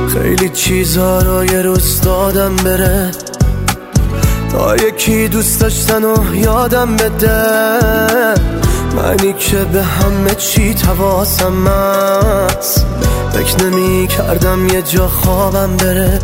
خیلی چیزا رو یه روز دادم بره تا یکی دوست داشتن و یادم بده. منی که به همه چی حواسم هست، فکر نمی کردم یه جا خوابم بره.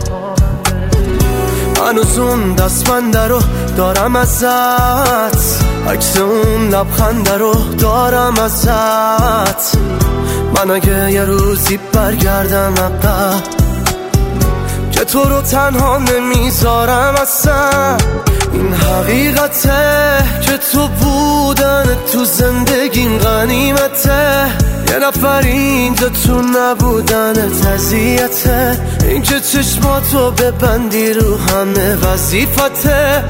هنوز اون دستبنده رو دارم ازت، عکس اون لبخنده رو دارم ازت. من اگه یه روزی برگردم عقب که تو رو تنها نمیذارم اصلا. این حقیقته که تو بودن تو زندگیم غنیمته. یه نفر اینجا تو نبودن اذیته. این که چشماتو ببندی رو همه وظیفته.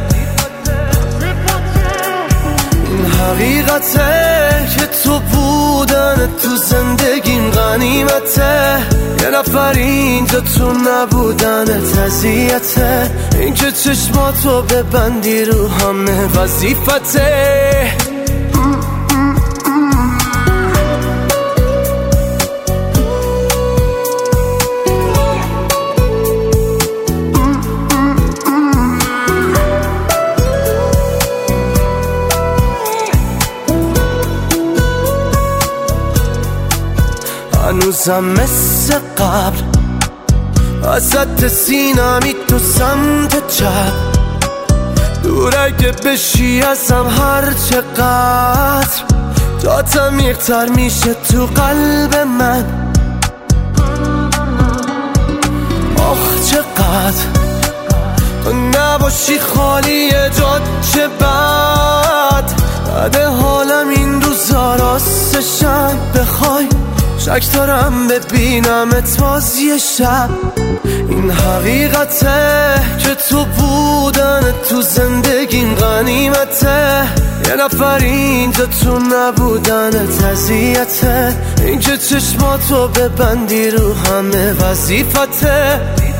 این حقیقته که تو بودن تو زندگیم غنیمته. یه نفر اینجا تو نبودن اذیته. این که چشماتو ببندی رو همه وظیفته. هنوزم مثل قبل ازت سینمی تو سمت چپ. دور اگه بشی ازم هر چقدر جات عمیق‌تر میشه تو قلب من. آخ چقدر تو نباشی خالی جات چه بد حالم این روزا راستشم. بخوای شک دارم ببینمت باز یه شب. این حقیقته که تو بودن تو زندگیم غنیمته. یه نفر اینجا تو نبودن اذیته. این که چشماتو ببندی رو همه وظیفته.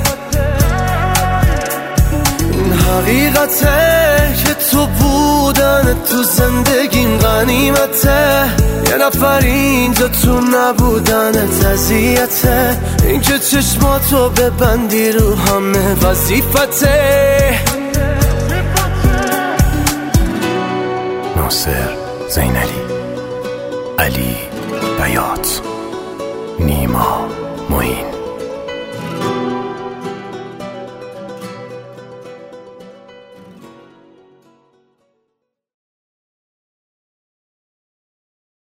این حقیقته که تو بودن تو زندگیم غنیمته. یه نفر اینجا تو نبودن اذیته. این که چشماتو ببندی رو همه وظیفته. ناصر زینلی، علی بیات، نیما معین.